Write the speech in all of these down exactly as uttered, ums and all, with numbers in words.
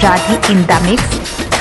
Radhi in the mix.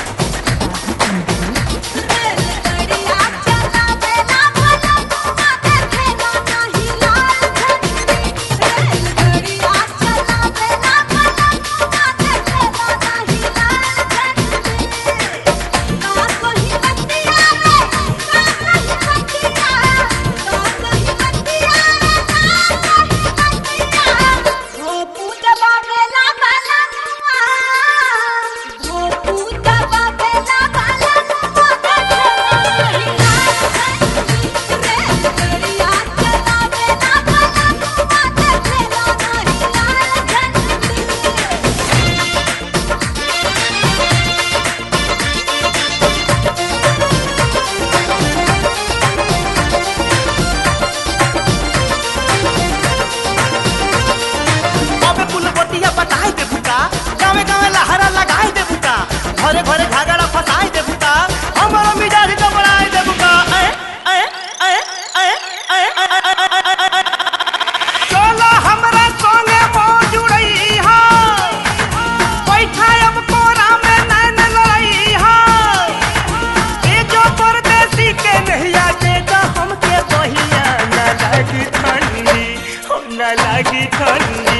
गावे गावे लहरा लगाए दे बुका, घरे घरे घागड़ा फसाए दे बुका, हमारा मिजाज घबराए दे बुका। ए ए ए ए ए चलो हमरा संगे मौज उड़ई हा, बैठा अब कोरा में नैन लड़ई हा, ये जो परदेसी के नहिया दे दा हमके बहिया, न लागी ठंडी हो न लागी ठंडी।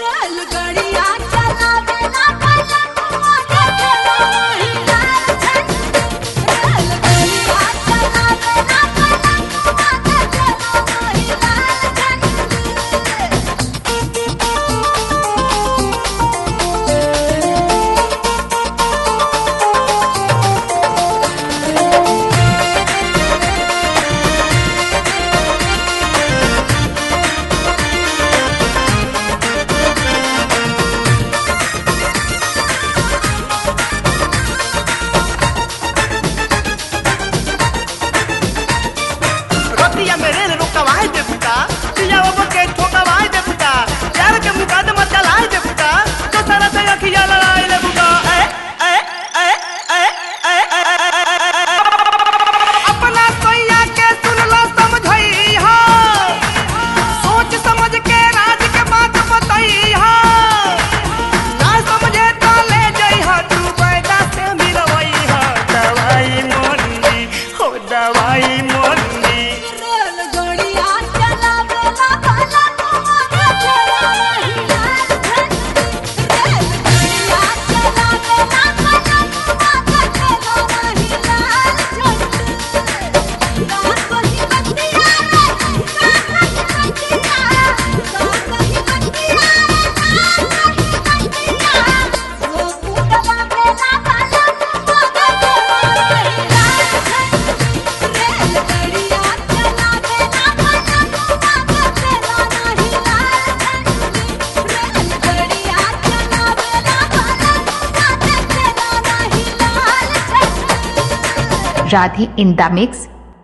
मेरे रुकवाए दे बुका, पिया वो के ठोकवाए दे बुका, प्यार के मुकदमा चलाए दे बुका, तो सारा से अखिया लड़ाए ले बुका। ए ए ए ए ए अपना सैया के सुन लो समझई हा, सोच समझ के राज के बात बताई हा, ना समझे तो ले जाई हा, तू पैदा से मिलवई हा, दवाई मोरनी हो दवाई मोरनी। Radhi in the mix.